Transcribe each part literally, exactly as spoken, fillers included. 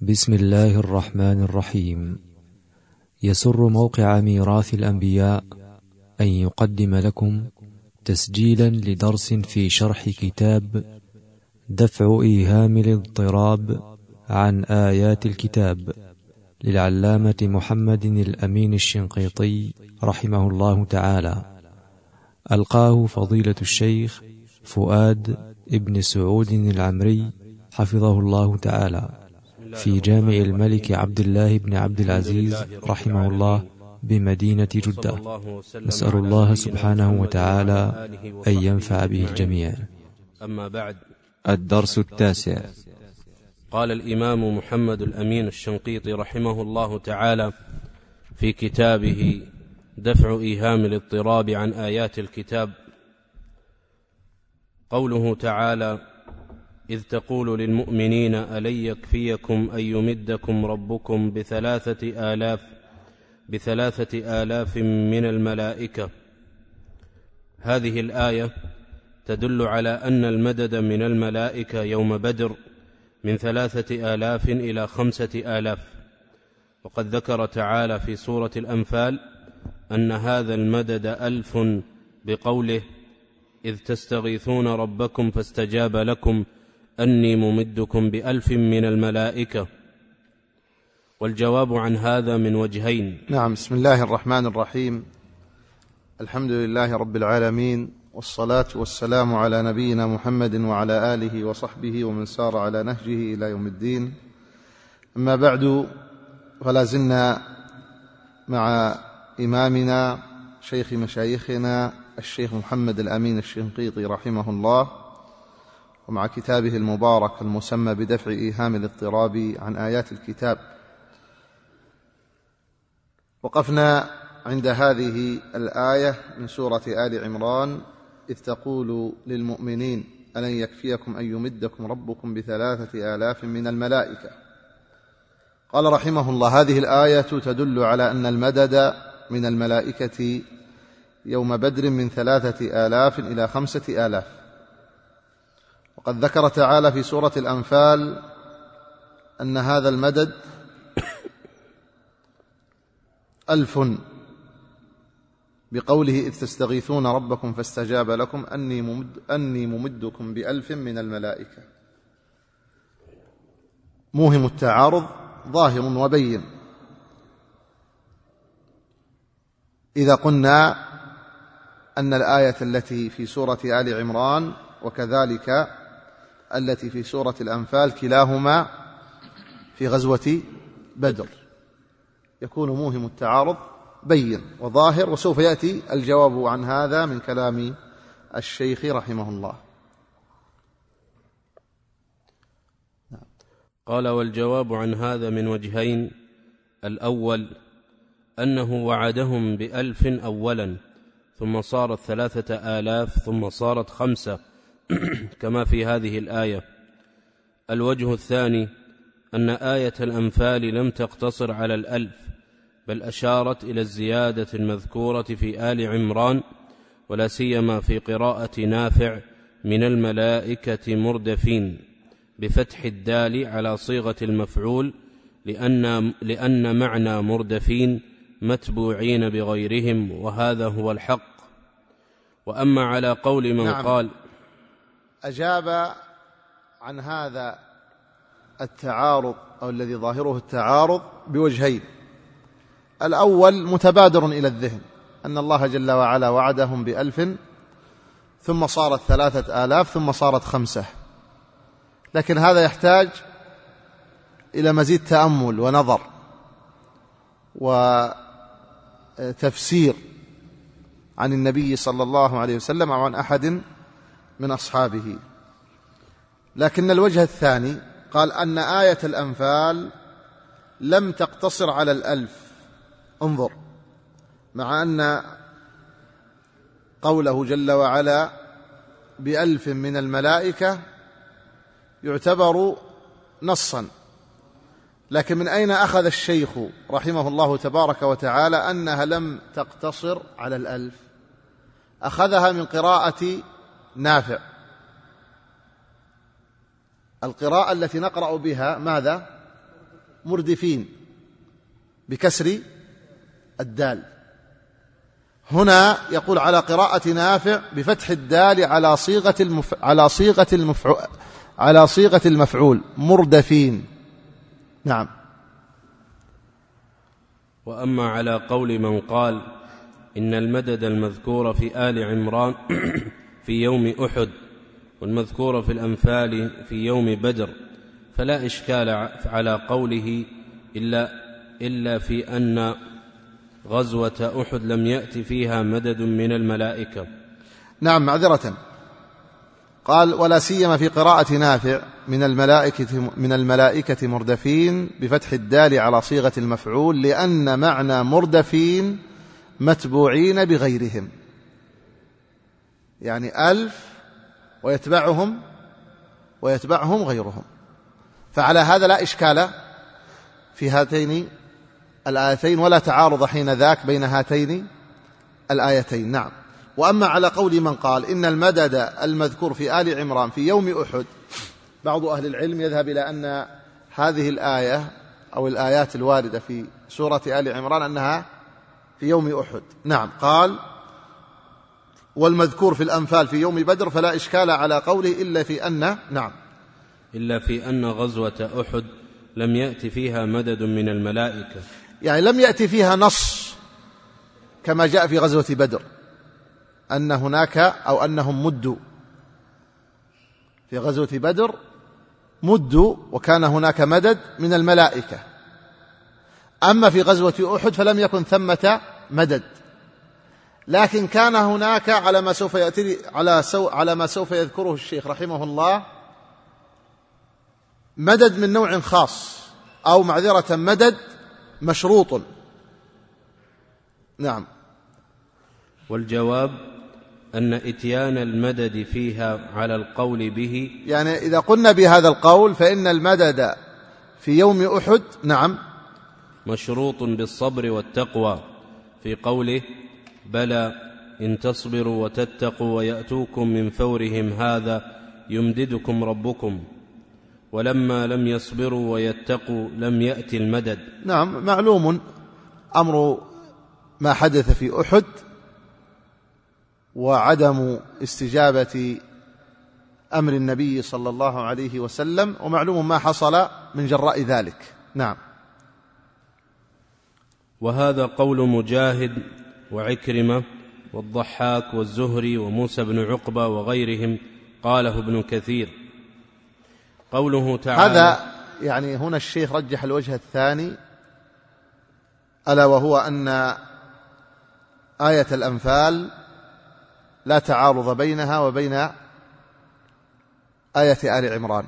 بسم الله الرحمن الرحيم. يسر موقع ميراث الأنبياء أن يقدم لكم تسجيلا لدرس في شرح كتاب دفع إيهام الاضطراب عن آيات الكتاب للعلامة محمد الأمين الشنقيطي رحمه الله تعالى، ألقاه فضيلة الشيخ فؤاد ابن سعود العمري حفظه الله تعالى في جامع الملك عبد الله بن عبد العزيز رحمه الله بمدينة جدة. نسأل الله سبحانه وتعالى أن ينفع به الجميع. أما بعد، الدرس التاسع. قال الإمام محمد الأمين الشنقيطي رحمه الله تعالى في كتابه دفع إيهام الاضطراب عن آيات الكتاب، قوله تعالى: إذ تقول للمؤمنين ألن يكفيكم أن يمدكم ربكم بثلاثة آلاف بثلاثة آلاف من الملائكة. هذه الآية تدل على أن المدد من الملائكة يوم بدر من ثلاثة آلاف إلى خمسة آلاف، وقد ذكر تعالى في سورة الأنفال أن هذا المدد ألف بقوله: إذ تستغيثون ربكم فاستجاب لكم أني ممدكم بألف من الملائكة. والجواب عن هذا من وجهين. نعم. بسم الله الرحمن الرحيم. الحمد لله رب العالمين، والصلاة والسلام على نبينا محمد وعلى آله وصحبه ومن سار على نهجه إلى يوم الدين. أما بعد، فلا زلنا مع إمامنا شيخ مشايخنا الشيخ محمد الأمين الشنقيطي رحمه الله، ومع كتابه المبارك المسمى بدفع إيهام الاضطراب عن آيات الكتاب. وقفنا عند هذه الآية من سورة آل عمران: إذ تقول للمؤمنين ألن يكفيكم أن يمدكم ربكم بثلاثة آلاف من الملائكة. قال رحمه الله: هذه الآية تدل على أن المدد من الملائكة يوم بدر من ثلاثة آلاف إلى خمسة آلاف. وقد ذكر تعالى في سورة الأنفال أن هذا المدد ألف بقوله: إذ تستغيثون ربكم فاستجاب لكم أني, ممد أني ممدكم بألف من الملائكة. موهم التعارض ظاهر وبين. إذا قلنا أن الآية التي في سورة آل عمران وكذلك التي في سورة الأنفال كلاهما في غزوة بدر، يكون موهم التعارض بين وظاهر، وسوف يأتي الجواب عن هذا من كلام الشيخ رحمه الله. قال: والجواب عن هذا من وجهين. الأول أنه وعدهم بألف أولا، ثم صارت ثلاثة آلاف، ثم صارت خمسة كما في هذه الآية. الوجه الثاني أن آية الأنفال لم تقتصر على الألف، بل أشارت إلى الزيادة المذكورة في آل عمران، ولا سيما في قراءة نافع: من الملائكة مردفين، بفتح الدال على صيغة المفعول، لأن, لأن معنى مردفين متبوعين بغيرهم، وهذا هو الحق. وأما على قول من نعم. قال أجاب عن هذا التعارض أو الذي ظاهره التعارض بوجهين. الأول متبادر إلى الذهن، أن الله جل وعلا وعدهم بألف، ثم صارت ثلاثة آلاف، ثم صارت خمسة. لكن هذا يحتاج إلى مزيد تأمل ونظر وتفسير عن النبي صلى الله عليه وسلم أو عن أحد من أصحابه. لكن الوجه الثاني قال أن آية الأنفال لم تقتصر على الألف. انظر، مع أن قوله جل وعلا بألف من الملائكة يعتبر نصا، لكن من أين أخذ الشيخ رحمه الله تبارك وتعالى أنها لم تقتصر على الألف؟ أخذها من قراءة نافع. القراءة التي نقرأ بها ماذا؟ مردفين بكسر الدال. هنا يقول على قراءة نافع بفتح الدال على صيغة المف... على صيغة المفعول على صيغة المفعول مردفين. نعم. وأما على قول من قال إن المدد المذكور في آل عمران في يوم أحد والمذكور في الأنفال في يوم بدر فلا إشكال على قوله إلا, إلا في أن غزوة أحد لم يأتي فيها مدد من الملائكة. نعم معذرة، قال ولا سيما في قراءة نافع من الملائكة, من الملائكة مردفين بفتح الدال على صيغة المفعول، لأن معنى مردفين متبوعين بغيرهم، يعني ألف ويتبعهم ويتبعهم غيرهم. فعلى هذا لا إشكال في هاتين الآيتين ولا تعارض حين ذاك بين هاتين الآيتين. نعم. وأما على قول من قال إن المدد المذكور في آل عمران في يوم أحد، بعض أهل العلم يذهب إلى أن هذه الآية أو الآيات الواردة في سورة آل عمران أنها في يوم أحد. نعم. قال والمذكور في الأنفال في يوم بدر فلا إشكال على قوله إلا في أن نعم إلا في أن غزوة أحد لم يأتي فيها مدد من الملائكة، يعني لم يأتي فيها نص كما جاء في غزوة بدر أن هناك أو أنهم مدوا. في غزوة بدر مدوا وكان هناك مدد من الملائكة. أما في غزوة أحد فلم يكن ثمة مدد، لكن كان هناك على ما سوف يأتي على, سو على ما سوف يذكره الشيخ رحمه الله مدد من نوع خاص، أو معذرة مدد مشروط. نعم. والجواب أن إتيان المدد فيها على القول به، يعني إذا قلنا بهذا القول فإن المدد في يوم أحد نعم مشروط بالصبر والتقوى، في قوله بلى إن تصبروا وتتقوا ويأتوكم من فورهم هذا يمددكم ربكم، ولما لم يصبروا ويتقوا لم يأتي المدد. نعم. معلوم أمر ما حدث في أحد وعدم استجابة أمر النبي صلى الله عليه وسلم، ومعلوم ما حصل من جراء ذلك. نعم. وهذا قول مجاهد وعكرمة والضحاك والزهري وموسى بن عقبة وغيرهم، قاله ابن كثير. قوله تعالى هذا يعني هنا الشيخ رجح الوجه الثاني، ألا وهو أن آية الأنفال لا تعارض بينها وبين آية آل عمران،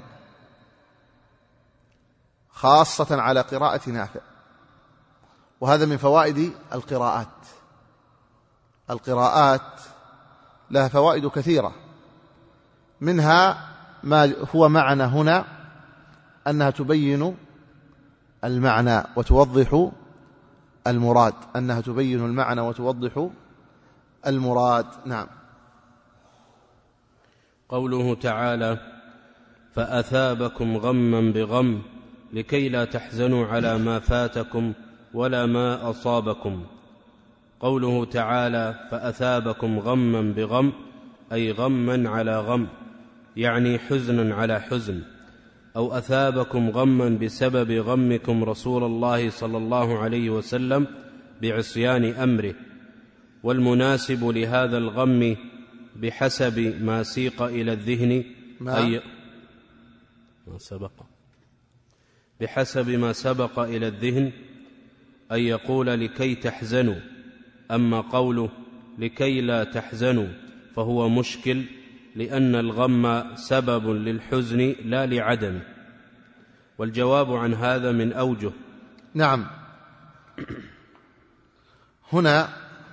خاصة على قراءة نافع. وهذا من فوائد القراءات. القراءات لها فوائد كثيرة، منها ما هو معنى هنا أنها تبين المعنى وتوضح المراد، أنها تبين المعنى وتوضح المراد. نعم. قوله تعالى فأثابكم غما بغم لكي لا تحزنوا على ما فاتكم ولا ما أصابكم. قوله تعالى فأثابكم غما بغم أي غما على غم، يعني حزنا على حزن، أو أثابكم غما بسبب غمكم رسول الله صلى الله عليه وسلم بعصيان أمره. والمناسب لهذا الغم بحسب ما سيق إلى الذهن أي ما سبق بحسب ما سبق إلى الذهن أن يقول لكي تحزنوا، أما قوله لكي لا تحزنوا فهو مشكل، لأن الغم سبب للحزن لا لعدم. والجواب عن هذا من أوجه. نعم. هنا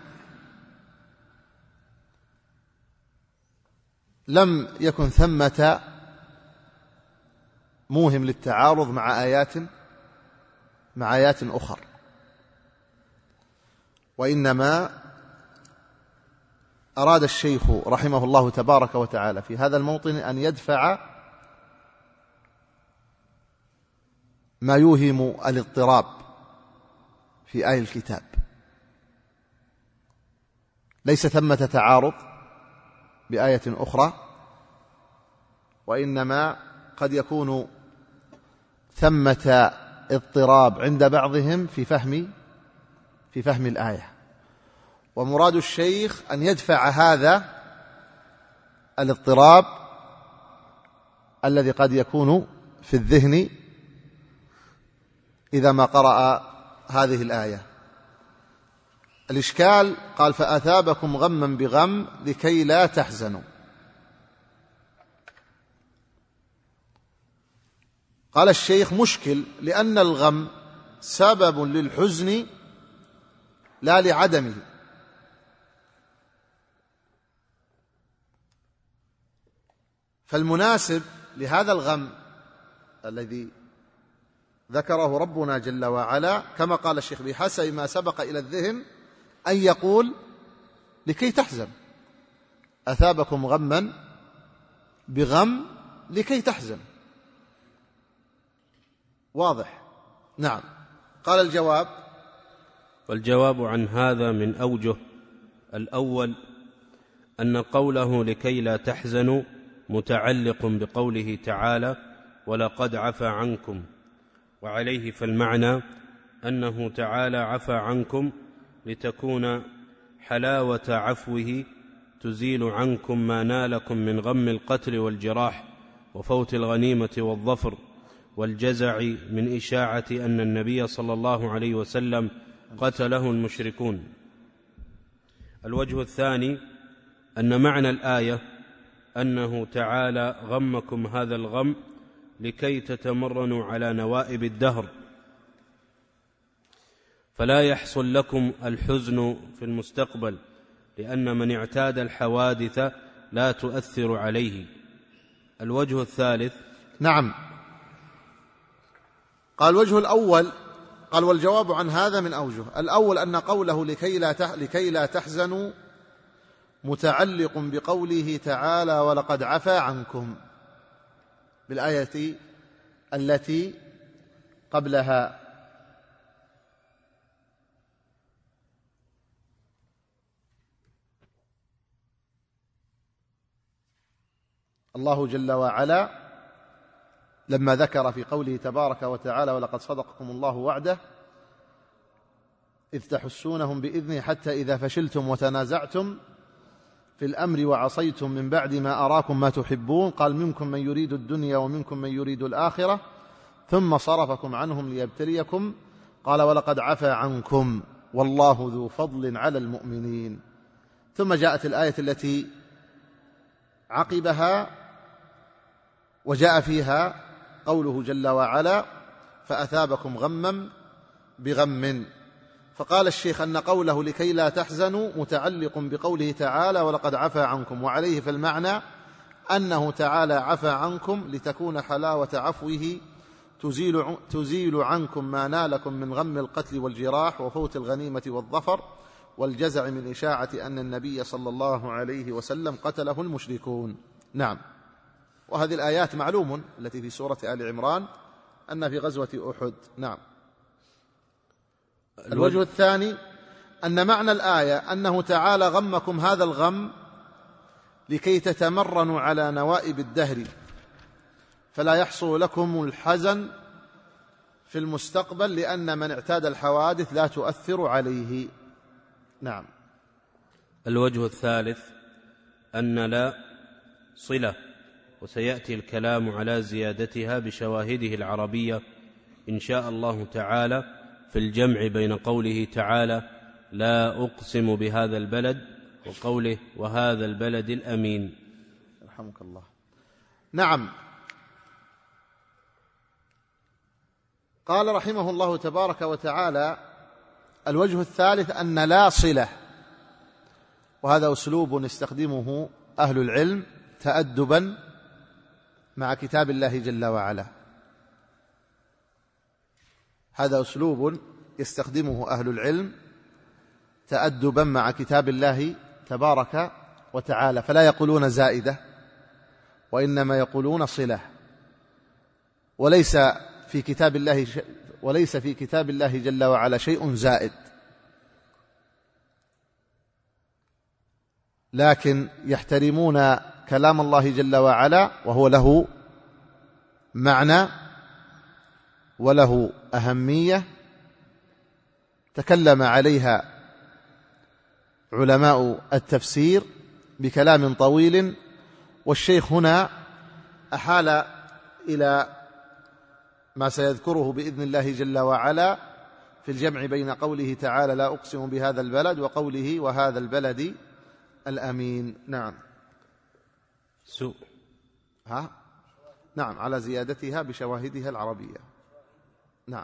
لم يكن ثمة موهم للتعارض مع آيات مع آيات أخر، وإنما أراد الشيخ رحمه الله تبارك وتعالى في هذا الموطن أن يدفع ما يوهم الاضطراب في آي الكتاب. ليس ثمة تعارض بآية أخرى، وإنما قد يكون ثمة اضطراب عند بعضهم في فهم في فهم الآية. ومراد الشيخ أن يدفع هذا الاضطراب الذي قد يكون في الذهن إذا ما قرأ هذه الآية. الإشكال قال فأثابكم غما بغم لكي لا تحزنوا. قال الشيخ مشكل، لأن الغم سبب للحزن لا لعدمه، فالمناسب لهذا الغم الذي ذكره ربنا جل وعلا كما قال الشيخ بحسب ما سبق إلى الذهن أن يقول لكي تحزن، أثابكم غما بغم لكي تحزن. واضح؟ نعم. قال الجواب، والجواب عن هذا من أوجه. الأول أن قوله لكي لا تحزنوا متعلق بقوله تعالى ولقد عفا عنكم، وعليه فالمعنى أنه تعالى عفا عنكم لتكون حلاوة عفوه تزيل عنكم ما نالكم من غم القتل والجراح وفوت الغنيمة والظفر والجزع من إشاعة أن النبي صلى الله عليه وسلم قتله المشركون. الوجه الثاني أن معنى الآية أنه تعالى غمكم هذا الغم لكي تتمرنوا على نوائب الدهر، فلا يحصل لكم الحزن في المستقبل، لأن من اعتاد الحوادث لا تؤثر عليه. الوجه الثالث، نعم. قال الوجه الأول، قال والجواب عن هذا من أوجه. الأول أن قوله لكي لا لكي لا تحزنوا متعلق بقوله تعالى ولقد عفا عنكم بالآية التي قبلها. الله جل وعلا لما ذكر في قوله تبارك وتعالى ولقد صدقكم الله وعده إذ تحسونهم بإذنه حتى إذا فشلتم وتنازعتم في الأمر وعصيتم من بعد ما أراكم ما تحبون قال منكم من يريد الدنيا ومنكم من يريد الآخرة ثم صرفكم عنهم ليبتليكم قال ولقد عفا عنكم والله ذو فضل على المؤمنين. ثم جاءت الآية التي عقبها وجاء فيها قوله جل وعلا فأثابكم غما بغم. فقال الشيخ أن قوله لكي لا تحزنوا متعلق بقوله تعالى ولقد عفا عنكم، وعليه فالمعنى أنه تعالى عفا عنكم لتكون حلاوة عفوه تزيل, تزيل عنكم ما نالكم من غم القتل والجراح وفوت الغنيمة والظفر والجزع من إشاعة أن النبي صلى الله عليه وسلم قتله المشركون. نعم. وهذه الآيات معلوم التي في سورة آل عمران أن في غزوة أحد. نعم. الوجه الثاني أن معنى الآية أنه تعالى غمكم هذا الغم لكي تتمرنوا على نوائب الدهر فلا يحصل لكم الحزن في المستقبل، لأن من اعتاد الحوادث لا تؤثر عليه. نعم. الوجه الثالث أن لا صلة، وسيأتي الكلام على زيادتها بشواهده العربية إن شاء الله تعالى في الجمع بين قوله تعالى لا أقسم بهذا البلد وقوله وهذا البلد الأمين. رحمك الله. نعم. قال رحمه الله تبارك وتعالى الوجه الثالث أن لا صلة، وهذا أسلوب يستخدمه أهل العلم تأدبا مع كتاب الله جل وعلا. هذا أسلوب يستخدمه أهل العلم تأدبا مع كتاب الله تبارك وتعالى، فلا يقولون زائدة وإنما يقولون صلة، وليس في كتاب الله وليس في كتاب الله جل وعلا شيء زائد، لكن يحترمون كلام الله جل وعلا وهو له معنى وله أهمية تكلم عليها علماء التفسير بكلام طويل، والشيخ هنا أحال إلى ما سيذكره بإذن الله جل وعلا في الجمع بين قوله تعالى لا أقسم بهذا البلد وقوله وهذا البلد الأمين. نعم سوء ها نعم على زيادتها بشواهدها العربية. نعم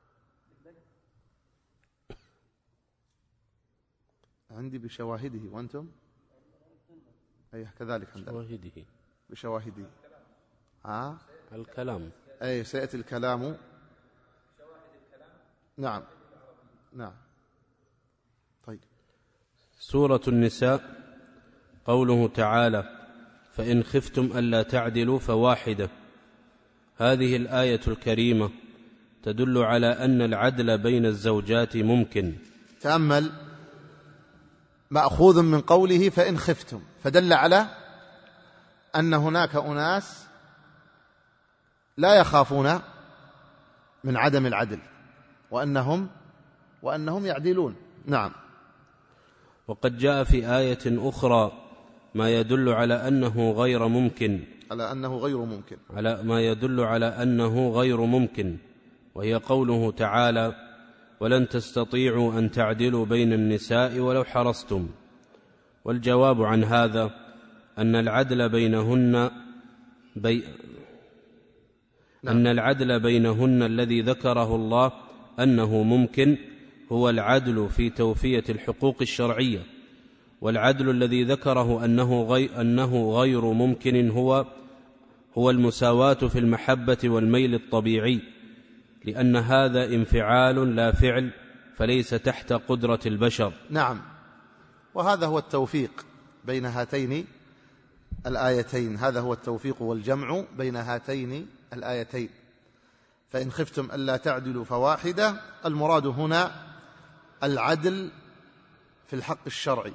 عندي بشواهده وأنتم أي كذلك عندنا شواهده بشواهده ها الكلام أي سيأتي الكلام. نعم نعم طيب. سورة النساء قوله تعالى فإن خفتم ألا تعدلوا فواحدة. هذه الآية الكريمة تدل على أن العدل بين الزوجات ممكن. تأمل مأخوذ من قوله فإن خفتم، فدل على أن هناك أناس لا يخافون من عدم العدل وأنهم وأنهم يعدلون. نعم. وقد جاء في آية أخرى ما يدل على أنه غير ممكن على أنه غير ممكن على ما يدل على أنه غير ممكن وهي قوله تعالى ولن تستطيعوا أن تعدلوا بين النساء ولو حرصتم. والجواب عن هذا أن العدل بينهن بي نعم. أن العدل بينهن الذي ذكره الله أنه ممكن هو العدل في توفية الحقوق الشرعية، والعدل الذي ذكره أنه غير, أنه غير ممكن هو هو المساواة في المحبة والميل الطبيعي، لأن هذا انفعال لا فعل فليس تحت قدرة البشر. نعم، وهذا هو التوفيق بين هاتين الآيتين، هذا هو التوفيق والجمع بين هاتين الآيتين. فإن خفتم ألا تعدلوا فواحدة، المراد هنا العدل في الحق الشرعي.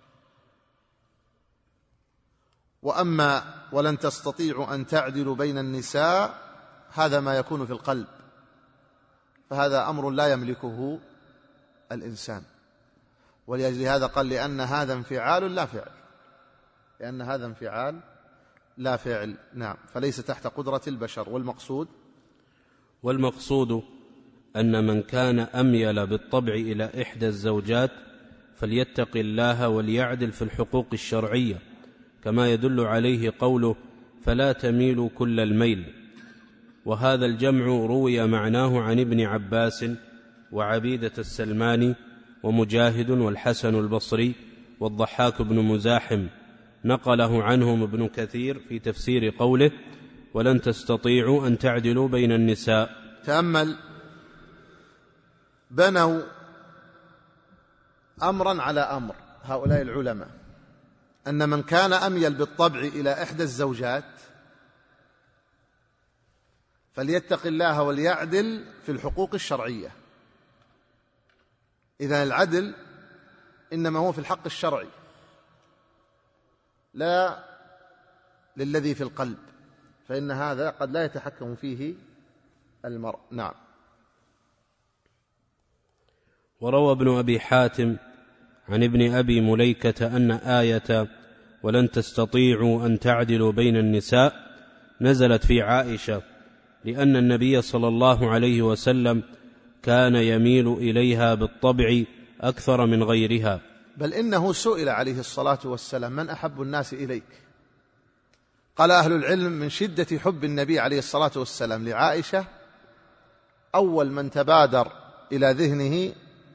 وأما ولن تستطيعوا أن تعدلوا بين النساء، هذا ما يكون في القلب، فهذا أمر لا يملكه الإنسان، ولأجل هذا قال لأن هذا انفعال لا فعل، لأن هذا انفعال لا فعل. نعم، فليس تحت قدرة البشر. والمقصود والمقصود أن من كان أميل بالطبع إلى إحدى الزوجات فليتق الله وليعدل في الحقوق الشرعية، كما يدل عليه قوله فلا تميلوا كل الميل. وهذا الجمع روي معناه عن ابن عباس وعبيدة السلماني ومجاهد والحسن البصري والضحاك بن مزاحم، نقله عنهم ابن كثير في تفسير قوله ولن تستطيعوا أن تعدلوا بين النساء. تأمل، بنوا أمرا على أمر هؤلاء العلماء، أن من كان أميل بالطبع إلى إحدى الزوجات فليتق الله وليعدل في الحقوق الشرعية. إذن العدل إنما هو في الحق الشرعي، لا للذي في القلب، فإن هذا قد لا يتحكم فيه المرء. نعم. وروى ابن أبي حاتم عن ابن أبي مليكة أن آية ولن تستطيعوا أن تعدلوا بين النساء نزلت في عائشة، لأن النبي صلى الله عليه وسلم كان يميل إليها بالطبع أكثر من غيرها. بل إنه سئل عليه الصلاة والسلام من أحب الناس إليك؟ قال أهل العلم من شدة حب النبي عليه الصلاة والسلام لعائشة أول من تبادر إلى ذهنه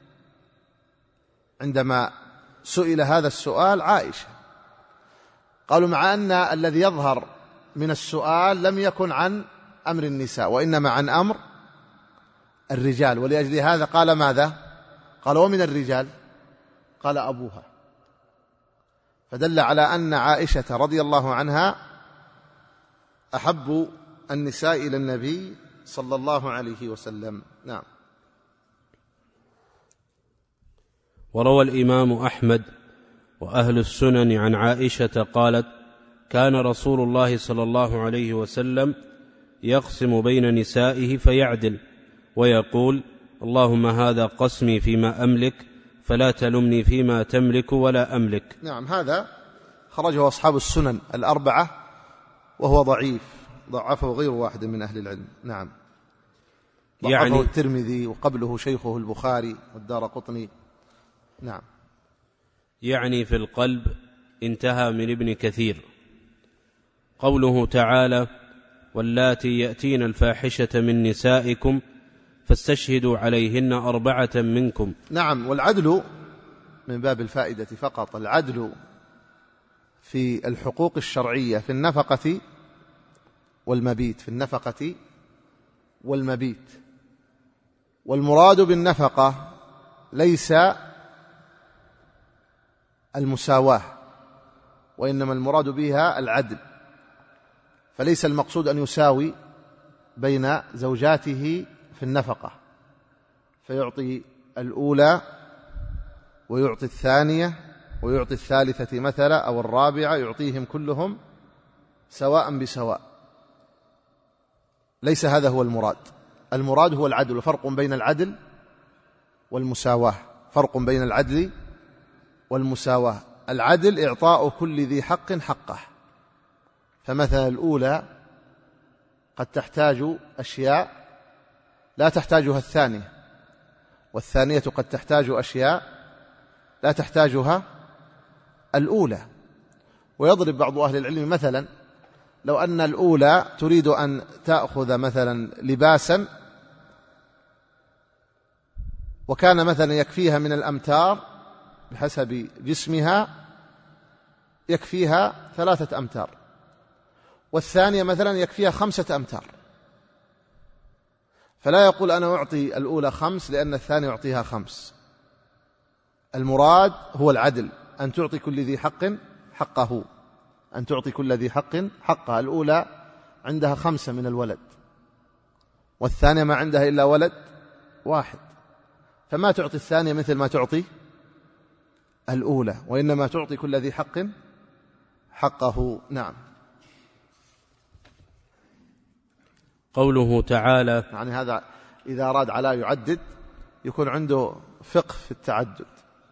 عندما سئل هذا السؤال عائشة. قالوا مع أن الذي يظهر من السؤال لم يكن عن أمر النساء وإنما عن أمر الرجال، ولأجل هذا قال ماذا؟ قال ومن الرجال؟ قال أبوها. فدل على أن عائشة رضي الله عنها أحب النساء إلى النبي صلى الله عليه وسلم. نعم. وروى الإمام أحمد وأهل السنن عن عائشة قالت: كان رسول الله صلى الله عليه وسلم يقسم بين نسائه فيعدل ويقول: اللهم هذا قسمي فيما أملك فلا تلمني فيما تملك ولا أملك. نعم، هذا خرجه أصحاب السنن الأربعة وهو ضعيف، ضعفه غير واحد من أهل العلم. نعم، ضعفه يعني الترمذي وقبله شيخه البخاري والدارقطني. نعم. يعني في القلب انتهى من ابن كثير. قوله تعالى: واللاتي يأتين الفاحشة من نسائكم فاستشهدوا عليهن أربعة منكم. نعم، والعدل من باب الفائدة فقط، العدل في الحقوق الشرعية في النفقة والمبيت، في النفقة والمبيت. والمراد بالنفقة ليس المساواة، وإنما المراد بها العدل، فليس المقصود أن يساوي بين زوجاته في النفقة فيعطي الأولى ويعطي الثانية ويعطي الثالثة مثلا أو الرابعة، يعطيهم كلهم سواء بسواء. ليس هذا هو المراد. المراد هو العدل، فرق بين العدل والمساواة، فرق بين العدل والمساواة. العدل إعطاء كل ذي حق حقه، فمثلا الأولى قد تحتاج أشياء لا تحتاجها الثانية، والثانية قد تحتاج أشياء لا تحتاجها الأولى. ويضرب بعض أهل العلم مثلا: لو أن الأولى تريد أن تأخذ مثلا لباسا وكان مثلا يكفيها من الأمتار بحسب جسمها يكفيها ثلاثة أمتار، والثانية مثلا يكفيها خمسة أمتار، فلا يقول أنا أعطي الأولى خمس لأن الثانية يعطيها خمس. المراد هو العدل، أن تعطي كل ذي حق حقه، أن تعطي كل ذي حق حقها. الأولى عندها خمسة من الولد والثانية ما عندها إلا ولد واحد، فما تعطي الثانية مثل ما تعطي الأولى، وإنما تعطي كل ذي حق حقه. نعم. قوله تعالى: يعني هذا إذا أراد على يعدد يكون عنده فقه في التعدد.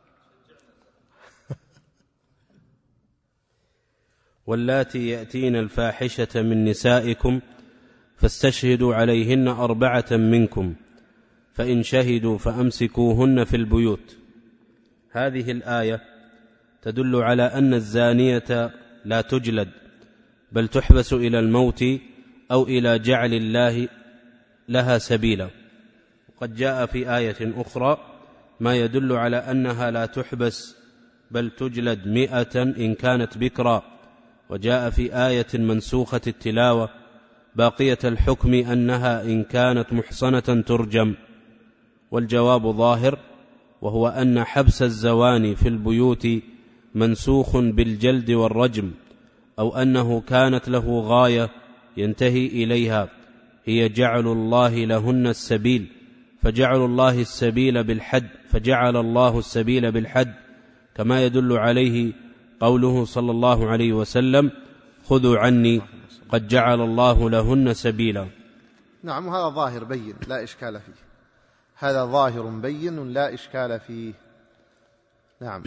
واللاتي يأتين الفاحشة من نسائكم فاستشهدوا عليهن أربعة منكم فإن شهدوا فأمسكوهن في البيوت. هذه الآية تدل على أن الزانية لا تجلد، بل تحبس إلى الموت أو إلى جعل الله لها سبيلا. وقد جاء في آية أخرى ما يدل على أنها لا تحبس بل تجلد مئة إن كانت بكرا. وجاء في آية منسوخة التلاوة باقية الحكم أنها إن كانت محصنة ترجم. والجواب ظاهر، وهو أن حبس الزواني في البيوت منسوخ بالجلد والرجم، أو أنه كانت له غاية ينتهي إليها هي جعل الله لهن السبيل، فجعل الله السبيل بالحد فجعل الله السبيل بالحد، كما يدل عليه قوله صلى الله عليه وسلم: خذوا عني قد جعل الله لهن سبيلا. نعم، وهذا ظاهر بين لا إشكال فيه، هذا ظاهر بين لا إشكال فيه. نعم.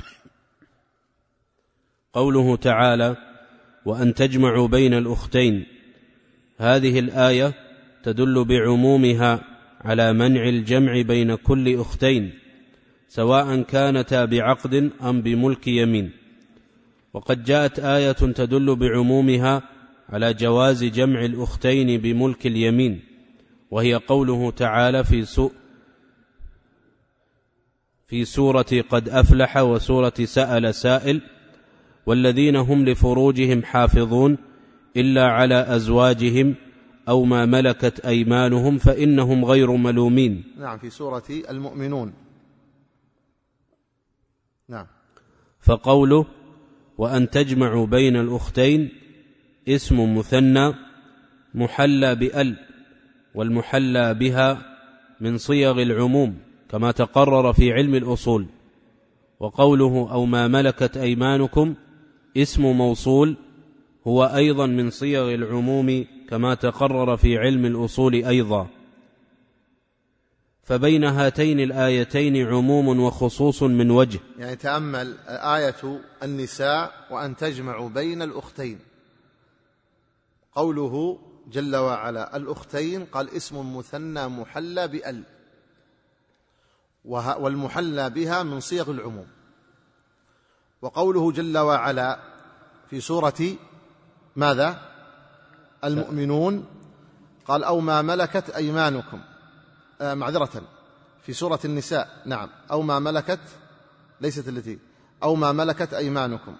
قوله تعالى: وأن تجمعوا بين الأختين. هذه الآية تدل بعمومها على منع الجمع بين كل أختين سواء كانتا بعقد أم بملك يمين. وقد جاءت آية تدل بعمومها على جواز جمع الأختين بملك اليمين، وهي قوله تعالى في سوء في سورة قد أفلح وسورة سأل سائل: والذين هم لفروجهم حافظون إلا على أزواجهم أو ما ملكت أيمانهم فإنهم غير ملومين. نعم، في سورة المؤمنون. نعم. فقوله وأن تجمعوا بين الأختين اسم مثنى محلى بأل والمحلى بها من صيغ العموم كما تقرر في علم الأصول. وقوله أو ما ملكت أيمانكم اسم موصول هو أيضا من صيغ العموم كما تقرر في علم الأصول أيضا. فبين هاتين الآيتين عموم وخصوص من وجه. يعني تأمل آية النساء وأن تجمع بين الأختين، قوله جل وعلا الأختين قال اسم مثنى محلى بأل، والمحلى بها من صيغ العموم. وقوله جل وعلا في سورة ماذا؟ المؤمنون قال أو ما ملكت أيمانكم، آه معذرة في سورة النساء، نعم، أو ما ملكت، ليست التي، أو ما ملكت أيمانكم،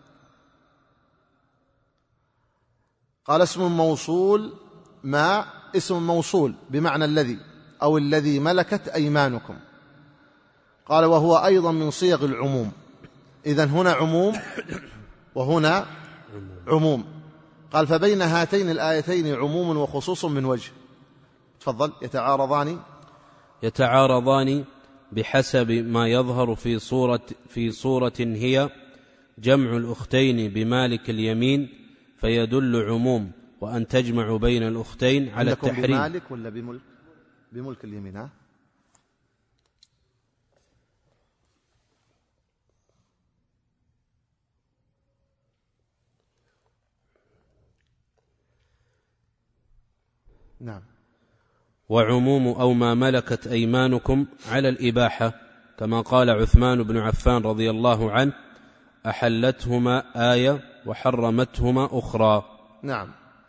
قال اسم موصول، ما اسم موصول بمعنى الذي أو الذي ملكت أيمانكم، قال وهو أيضا من صيغ العموم. إذن هنا عموم وهنا عموم. قال فبين هاتين الآيتين عموم وخصوص من وجه. تفضل. يتعارضان يتعارضان بحسب ما يظهر في صورة في صورة هي جمع الأختين بمالك اليمين فيدل عموم، وأن تجمع بين الأختين على التحريم. بمالك ولا بملك؟ بملك اليمين. ها نعم. وعموم أو ما ملكت أيمانكم على الإباحة، كما قال عثمان بن عفان رضي الله عنه أحلتهما آية وحرمتهما أخرى. نعم.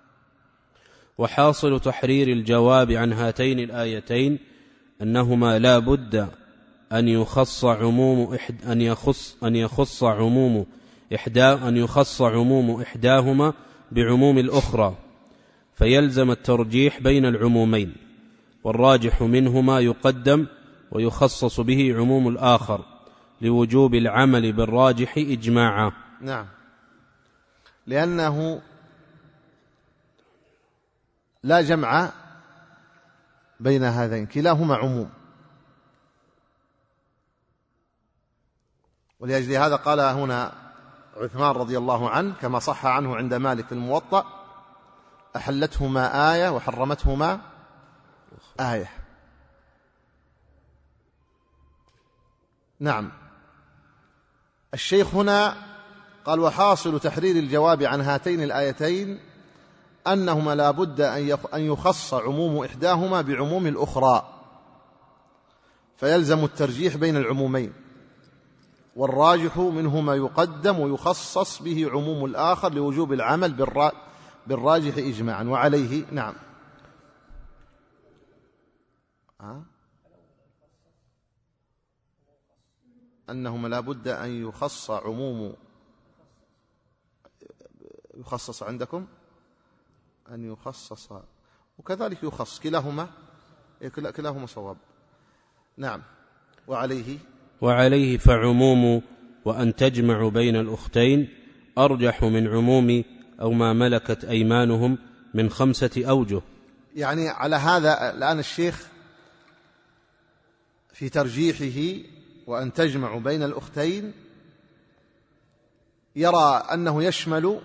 وحاصل تحرير الجواب عن هاتين الآيتين أنهما لا بد أن يخص عموم إحد أن يخص أن يخص عموم إحدى أن يخص عموم إحداهما بعموم الأخرى، فيلزم الترجيح بين العمومين، والراجح منهما يقدم ويخصص به عموم الآخر لوجوب العمل بالراجح إجماعا. نعم، لأنه لا جمع بين هذين، كلاهما عموم. ولأجل هذا قال هنا عثمان رضي الله عنه كما صح عنه عند مالك في الموطأ أحلتهما آية وحرمتهما آية. نعم. الشيخ هنا قال وحاصل تحرير الجواب عن هاتين الآيتين أنهما لا بد أن يخص عموم إحداهما بعموم الأخرى، فيلزم الترجيح بين العمومين، والراجح منهما يقدم ويخصص به عموم الآخر لوجوب العمل بالراجح إجماعا. وعليه نعم أه؟ أنهما لا بد أن يخص عموم يخصص عندكم أن يخصص وكذلك يخص، كلاهما كلاهما صواب. نعم. وعليه وعليه فعموم وأن تجمع بين الأختين أرجح من عموم أو ما ملكت أيمانهم من خمسة أوجه. يعني على هذا الآن الشيخ في ترجيحه وأن تجمع بين الأختين يرى أنه يشمل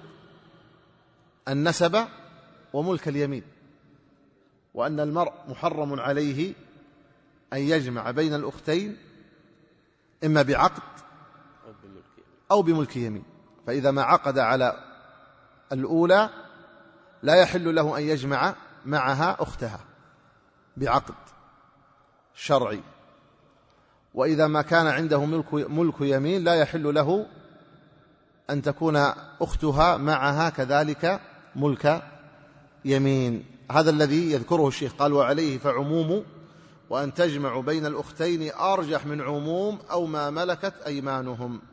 النسب وملك اليمين، وأن المرء محرم عليه أن يجمع بين الأختين إما بعقد أو بملك يمين. فإذا ما عقد على الأولى لا يحل له أن يجمع معها أختها بعقد شرعي، وإذا ما كان عنده ملك, ملك يمين لا يحل له أن تكون أختها معها كذلك ملك يمين. هذا الذي يذكره الشيخ. قال وعليه فعموم وأن تجمع بين الأختين أرجح من عموم أو ما ملكت أيمانهم.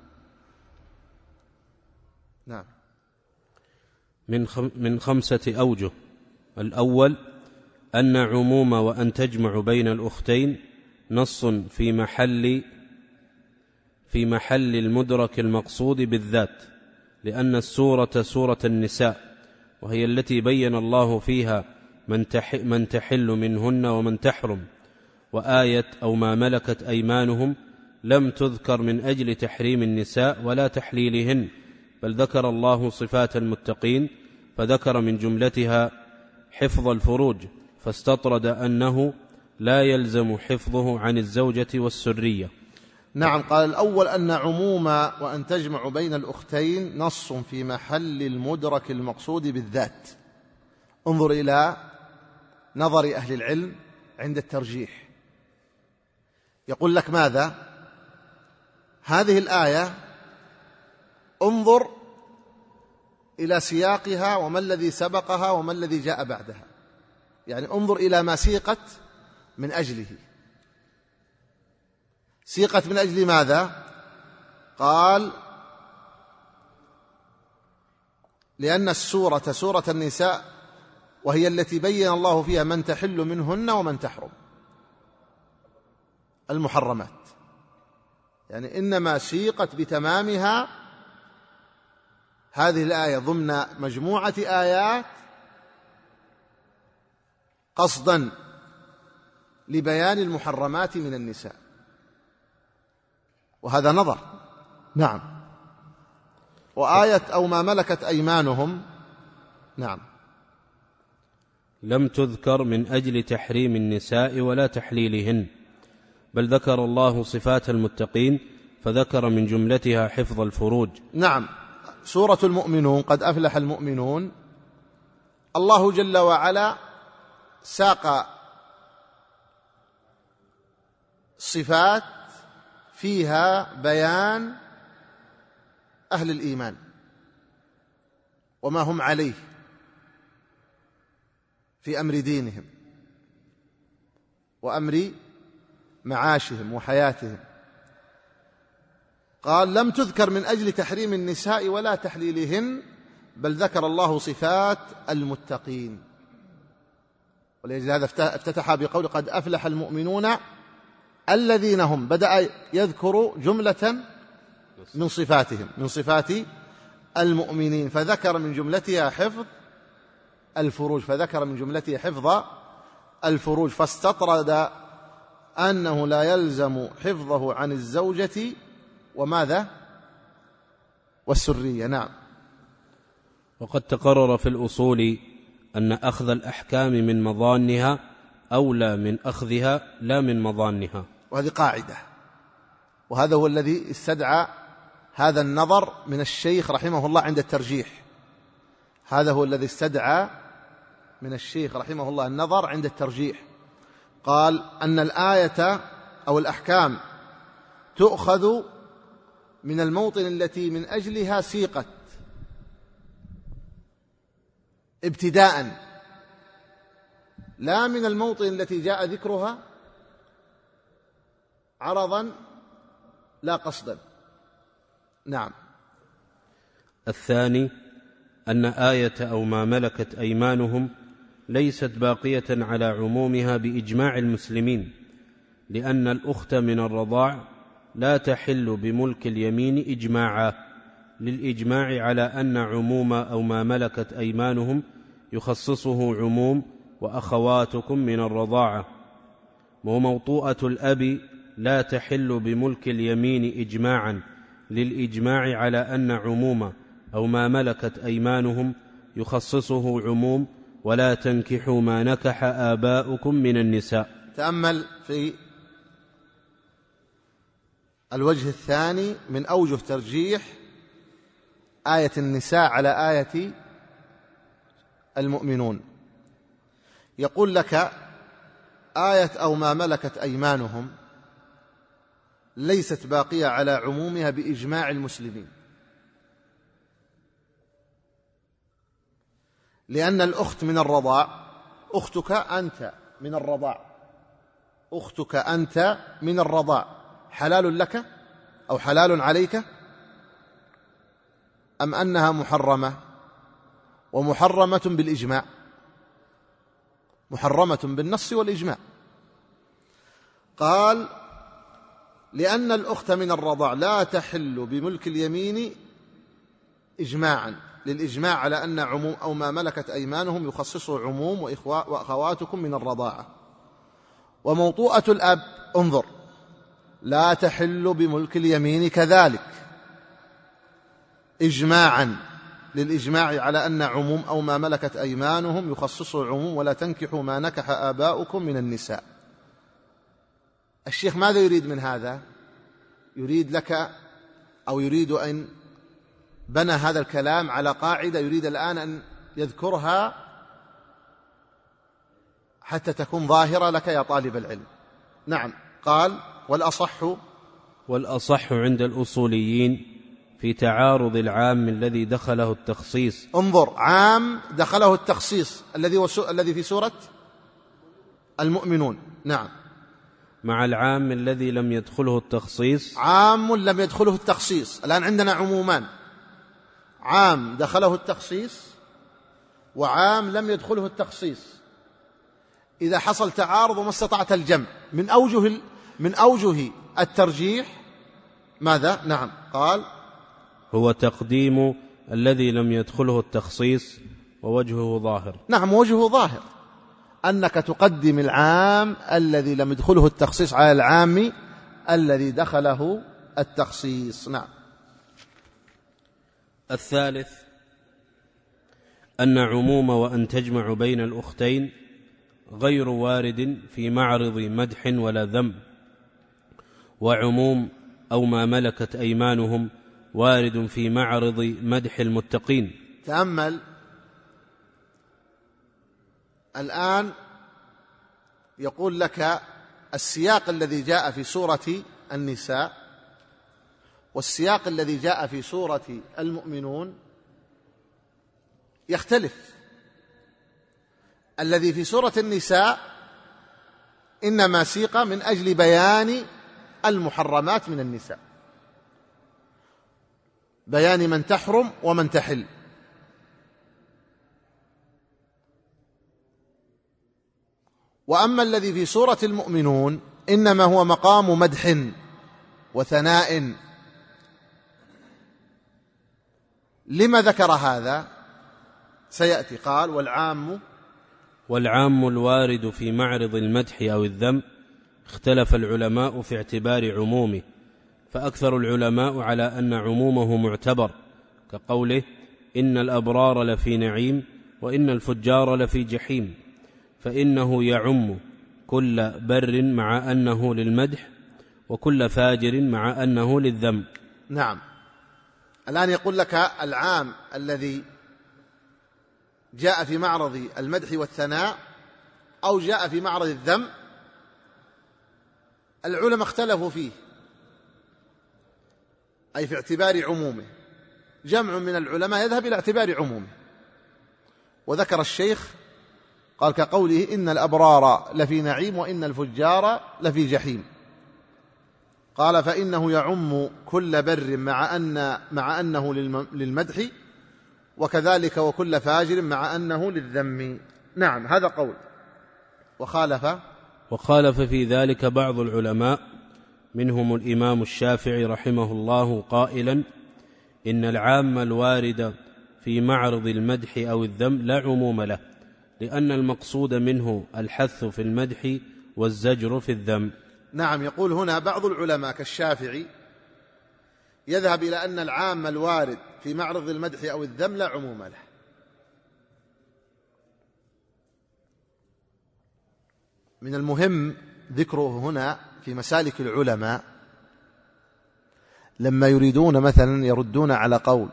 نعم. من من خمسة أوجه. الأول أن عموم وأن تجمع بين الأختين نص في محل في محل المدرك المقصود بالذات، لأن السورة سورة النساء، وهي التي بين الله فيها من, تح من تحل منهن ومن تحرم. وآية أو ما ملكت أيمانهم لم تذكر من أجل تحريم النساء ولا تحليلهن، بل ذكر الله صفات المتقين فذكر من جملتها حفظ الفروج، فاستطرد أنه لا يلزم حفظه عن الزوجة والسرية. نعم. قال الأول أن عموم وأن تجمع بين الأختين نص في محل المدرك المقصود بالذات. انظر إلى نظر أهل العلم عند الترجيح، يقول لك ماذا؟ هذه الآية انظر إلى سياقها وما الذي سبقها وما الذي جاء بعدها، يعني انظر إلى ما سيقت من أجله. سيقت من أجل ماذا؟ قال لأن السورة سورة النساء وهي التي بين الله فيها من تحل منهن ومن تحرم، المحرمات، يعني إنما سيقت بتمامها هذه الآية ضمن مجموعة آيات قصدا لبيان المحرمات من النساء، وهذا نظر. نعم. وآية أو ما ملكت أيمانهم نعم لم تذكر من أجل تحريم النساء ولا تحليلهن، بل ذكر الله صفات المتقين فذكر من جملتها حفظ الفروج. نعم. سورة المؤمنون قد أفلح المؤمنون، الله جل وعلا ساق صفات فيها بيان أهل الإيمان وما هم عليه في أمر دينهم وأمر معاشهم وحياتهم. قال لم تذكر من أجل تحريم النساء ولا تحليلهن، بل ذكر الله صفات المتقين، ولأجل هذا افتتح بقول قد أفلح المؤمنون الذين هم، بدأ يذكر جملة من صفاتهم من صفات المؤمنين، فذكر من جملتها حفظ الفروج فذكر من جملتها حفظ الفروج فاستطرد أنه لا يلزم حفظه عن الزوجة وماذا والسرية. نعم. وقد تقرر في الأصول أن أخذ الأحكام من مظانها أولى من أخذها لا من مظانها، وهذه قاعدة، وهذا هو الذي استدعى هذا النظر من الشيخ رحمه الله عند الترجيح. هذا هو الذي استدعى من الشيخ رحمه الله النظر عند الترجيح. قال أن الآية أو الأحكام تؤخذ من الموطن التي من أجلها سيقت ابتداء، لا من الموطن التي جاء ذكرها عرضا لا قصدا. نعم. الثاني أن آية أو ما ملكت أيمانهم ليست باقية على عمومها بإجماع المسلمين، لأن الأخت من الرضاع لا تحل بملك اليمين إجماعا، للإجماع على أن عموم أو ما ملكت أيمانهم يخصصه عموم وأخواتكم من الرضاعة. وموطوءة الأب لا تحل بملك اليمين إجماعا، للإجماع على أن عموم أو ما ملكت أيمانهم يخصصه عموم، ولا تنكحوا ما نكح آباؤكم من النساء. تأمل في الوجه الثاني من أوجه ترجيح آية النساء على آية المؤمنون. يقول لك آية أو ما ملكت أيمانهم ليست باقية على عمومها بإجماع المسلمين، لأن الأخت من الرضاع أختك أنت من الرضاع أختك أنت من الرضاع حلال لك أو حلال عليك، أم أنها محرمة؟ ومحرمة بالإجماع، محرمة بالنص والإجماع. قال لأن الأخت من الرضاع لا تحل بملك اليمين إجماعا، للإجماع على أن عموم أو ما ملكت أيمانهم يخصصه عموم وأخواتكم من الرضاعة. وموطوءة الأب انظر لا تحل بملك اليمين كذلك، إجماعا للإجماع على أن عموم أو ما ملكت أيمانهم يخصصه عموم ولا تنكحوا ما نكح آباؤكم من النساء. الشيخ ماذا يريد من هذا؟ يريد لك أو يريد أن بنى هذا الكلام على قاعدة يريد الآن أن يذكرها حتى تكون ظاهرة لك يا طالب العلم. نعم، قال والأصح والأصح عند الأصوليين في تعارض العام الذي دخله التخصيص. انظر، عام دخله التخصيص الذي الذي في سورة المؤمنون. نعم، مع العام الذي لم يدخله التخصيص. عام لم يدخله التخصيص. الآن عندنا عمومان، عام دخله التخصيص وعام لم يدخله التخصيص. إذا حصل تعارض وما استطعت الجمع من أوجه من أوجه الترجيح ماذا؟ نعم، قال هو تقديم الذي لم يدخله التخصيص ووجهه ظاهر. نعم، وجهه ظاهر أنك تقدم العام الذي لم يدخله التخصيص على العام الذي دخله التخصيص. نعم. الثالث أن عموم وأن تجمع بين الأختين غير وارد في معرض مدح ولا ذم، وعموم أو ما ملكت أيمانهم وارد في معرض مدح المتقين. تأمل الآن، يقول لك السياق الذي جاء في سورة النساء والسياق الذي جاء في سورة المؤمنون يختلف. الذي في سورة النساء إنما سيق من أجل بيان المحرمات من النساء، بيان من تحرم ومن تحل. وأما الذي في سورة المؤمنون إنما هو مقام مدح وثناء. لما ذكر هذا؟ سيأتي. قال والعام والعام الوارد في معرض المدح أو الذم اختلف العلماء في اعتبار عمومه، فأكثر العلماء على أن عمومه معتبر، كقوله إن الأبرار لفي نعيم وإن الفجار لفي جحيم، فإنه يعم كل بر مع أنه للمدح وكل فاجر مع أنه للذم. نعم، الآن يقول لك العام الذي جاء في معرض المدح والثناء أو جاء في معرض الذم العلماء اختلفوا فيه، أي في اعتبار عمومه. جمع من العلماء يذهب إلى اعتبار عمومه، وذكر الشيخ قال كقوله إن الأبرار لفي نعيم وإن الفجار لفي جحيم. قال فإنه يعم كل بر مع أن مع أنه للمدح، وكذلك وكل فاجر مع أنه للذم. نعم، هذا قول. وخالف وخالف في ذلك بعض العلماء، منهم الإمام الشافعي رحمه الله قائلا إن العام الوارد في معرض المدح أو الذم لا عموم له، لأن المقصود منه الحث في المدح والزجر في الذم. نعم، يقول هنا بعض العلماء كالشافعي يذهب إلى أن العام الوارد في معرض المدح أو الذم لا عموم له. من المهم ذكره هنا في مسالك العلماء لما يريدون مثلا يردون على قول،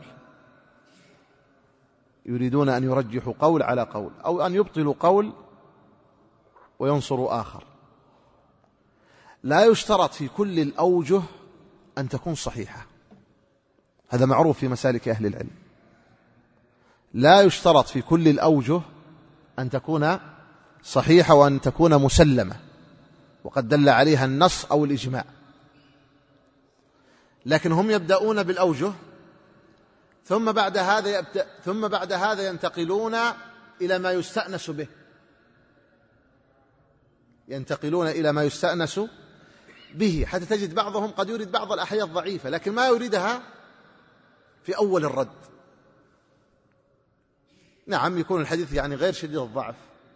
يريدون أن يرجحوا قول على قول أو أن يبطلوا قول وينصروا آخر، لا يشترط في كل الأوجه أن تكون صحيحة. هذا معروف في مسالك أهل العلم، لا يشترط في كل الأوجه أن تكون صحيحة وأن تكون مسلمة وقد دل عليها النص أو الإجماع، لكن هم يبدأون بالأوجه ثم بعد هذا يبدأ ثم بعد هذا ينتقلون إلى ما يستأنس به، ينتقلون إلى ما يستأنس به، حتى تجد بعضهم قد يريد بعض الأحياء الضعيفة لكن ما يريدها في أول الرد. نعم يكون الحديث يعني غير شديد الضعف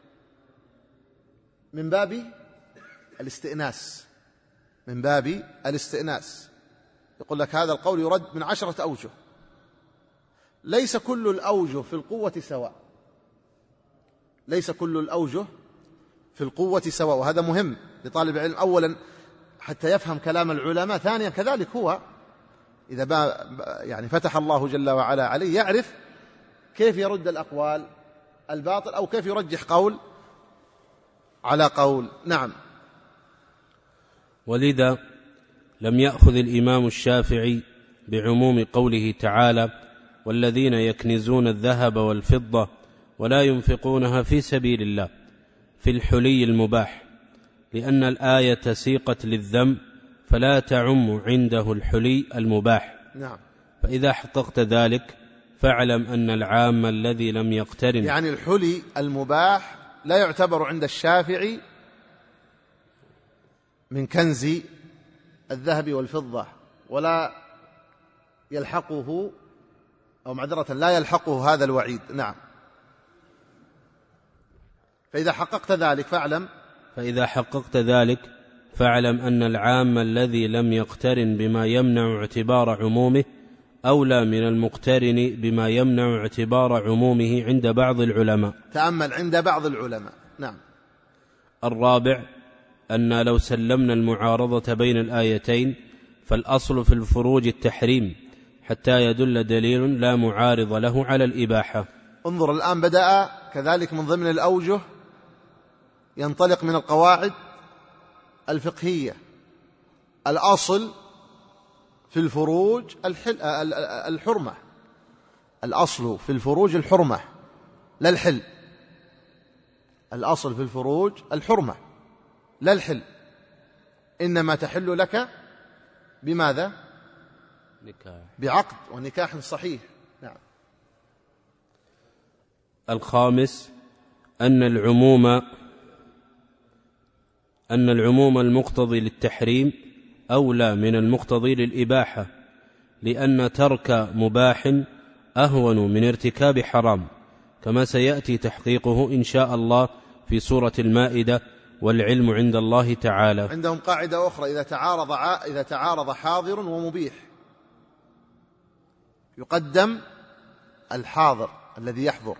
من باب الاستئناس، من باب الاستئناس يقول لك هذا القول يرد من عشرة أوجه، ليس كل الأوجه في القوة سواء، ليس كل الأوجه في القوة سواء، وهذا مهم لطالب العلم أولا حتى يفهم كلام العلماء، ثانيا كذلك هو إذا يعني فتح الله جل وعلا عليه يعرف كيف يرد الأقوال الباطل أو كيف يرجح قول على قول. نعم. ولذا لم يأخذ الإمام الشافعي بعموم قوله تعالى والذين يكنزون الذهب والفضة ولا ينفقونها في سبيل الله في الحلي المباح، لأن الآية سيقت للذم فلا تعم عنده الحلي المباح. نعم. فإذا حققت ذلك فاعلم أن العام الذي لم يقترن، يعني الحلي المباح لا يعتبر عند الشافعي من كنز الذهب والفضة، ولا يلحقه أو معذرة لا يلحقه هذا الوعيد. نعم. فإذا حققت ذلك فاعلم فإذا حققت ذلك فاعلم أن العام الذي لم يقترن بما يمنع اعتبار عمومه أولى من المقترن بما يمنع اعتبار عمومه عند بعض العلماء. تأمل عند بعض العلماء. نعم. الرابع أن لو سلمنا المعارضة بين الآيتين فالأصل في الفروج التحريم حتى يدل دليل لا معارض له على الإباحة. انظر الآن بدأ كذلك من ضمن الأوجه ينطلق من القواعد الفقهية. الأصل في الفروج الحرمة، الأصل في الفروج الحرمة لا الحل، الأصل في الفروج الحرمة لا الحل، إنما تحل لك بماذا؟ نكاح. بعقد ونكاح صحيح. نعم. الخامس أن العموم أن العموم المقتضي للتحريم أولى من المقتضي للإباحة، لأن ترك مباح أهون من ارتكاب حرام، كما سيأتي تحقيقه إن شاء الله في سورة المائدة والعلم عند الله تعالى. عندهم قاعدة أخرى إذا تعارض إذا تعارض حاضر ومبيح يقدم الحاضر الذي يحضر،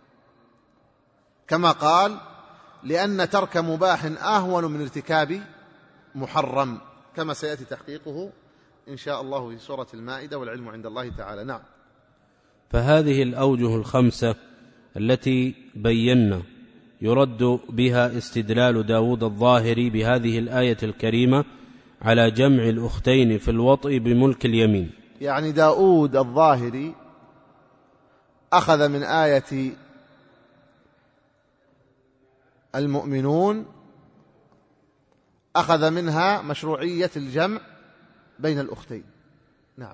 كما قال لأن ترك مباح أهون من ارتكاب محرم، كما سيأتي تحقيقه إن شاء الله في سورة المائدة والعلم عند الله تعالى. نعم. فهذه الأوجه الخمسة التي بينا يرد بها استدلال داود الظاهري بهذه الآية الكريمة على جمع الأختين في الوطء بملك اليمين. يعني داود الظاهري أخذ من آية المؤمنون أخذ منها مشروعية الجمع بين الأختين. نعم.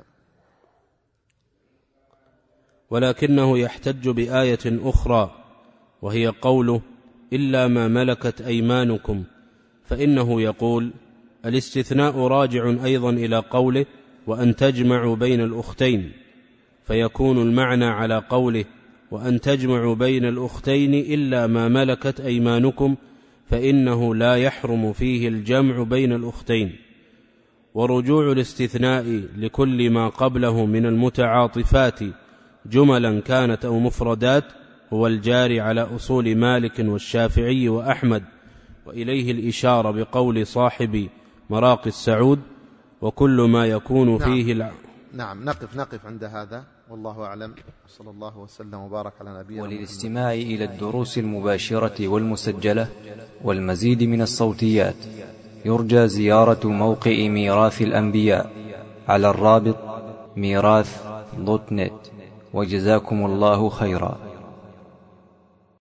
ولكنه يحتج بآية أخرى وهي قوله إلا ما ملكت أيمانكم، فإنه يقول الاستثناء راجع أيضا إلى قوله وأن تجمعوا بين الأختين، فيكون المعنى على قوله وأن تجمعوا بين الأختين إلا ما ملكت أيمانكم، فإنه لا يحرم فيه الجمع بين الأختين. ورجوع الاستثناء لكل ما قبله من المتعاطفات جملا كانت أو مفردات هو الجاري على أصول مالك والشافعي وأحمد، وإليه الإشارة بقول صاحب مراقي السعود وكل ما يكون فيه نعم. الع... نعم. نقف نقف عند هذا والله أعلم، صلى الله وسلم وبارك على نبينا. وللاستماع إلى الدروس المباشرة والمسجلة والمزيد من الصوتيات يرجى زيارة موقع ميراث الأنبياء على الرابط ميراث دوت نت. وجزاكم الله خيرا.